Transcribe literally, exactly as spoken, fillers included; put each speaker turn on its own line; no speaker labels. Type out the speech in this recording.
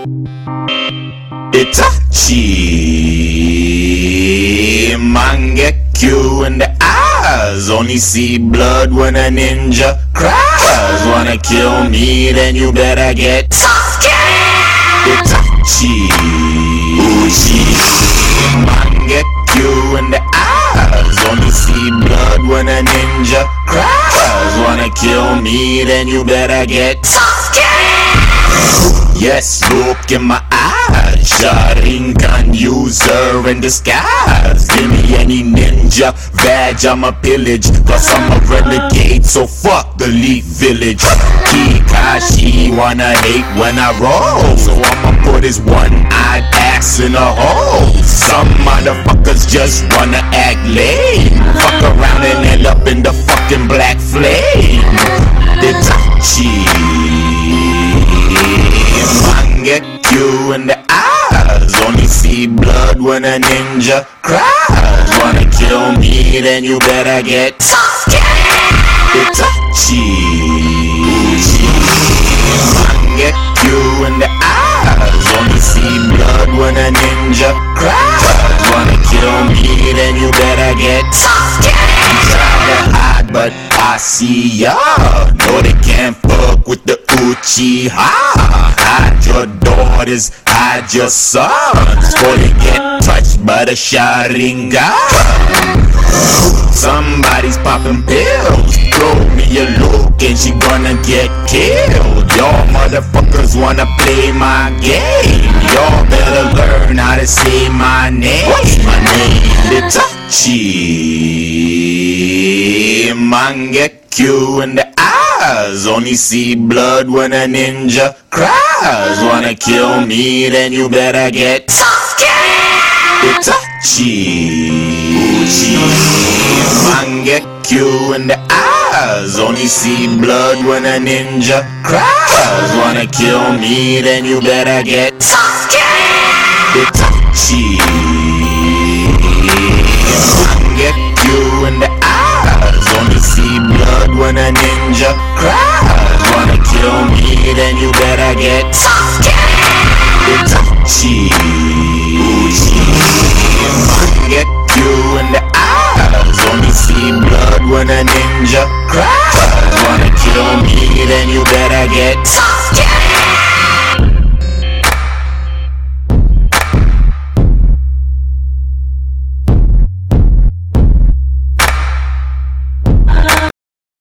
Itachi, Mangekyo in the eyes. Only see blood when a ninja cries. Wanna kill me, then you better get Sasuke. Itachi, Uchi, Mangekyo in the eyes. Only see blood when a ninja cries. Wanna kill me, then you better get Sasuke. Yes, look in my eyes, Sharingan user in disguise. Give me any ninja badge, I'ma pillage. Plus I'm a renegade, so fuck the Leaf Village. Kakashi wanna hate when I roll, so I'ma put his one-eyed ass in a hole. Some motherfuckers just wanna act lame, fuck around and end up in the fucking black flame. Itachi, Mangekyo in the eyes. Only see blood when a ninja cries. Wanna kill me, then you better get Sasuke. Itachi, Uchi, Mangekyo in the eyes. Only see blood when a ninja cries. Wanna kill me, then you better get Sasuke. Try to hide, but I see ya. No, they can't fuck with the Uchiha. Hide your daughters, hide your sons, before they get touched by the Sharingan. Somebody's popping pills, throw me a look and she gonna get killed. Y'all motherfuckers wanna play my game, y'all better learn how to say my name. What's my name? Itachi, Mangekyo in the eyes. Only see blood when a ninja cries. Wanna kill me, then you better get Sasuke. Itachi, Uchi, Mangekyo in the eyes. Only see blood when a ninja cries. Wanna kill me, then you better get Sasuke. Itachi, Mangekyo in the eyes. Only see blood when a ninja cries. Wanna kill me, then you better get Sasuke. Itachi, Uchi, Mangekyo in the eyes. Only see blood when a ninja cries. Wanna kill me, then you better get Sasuke.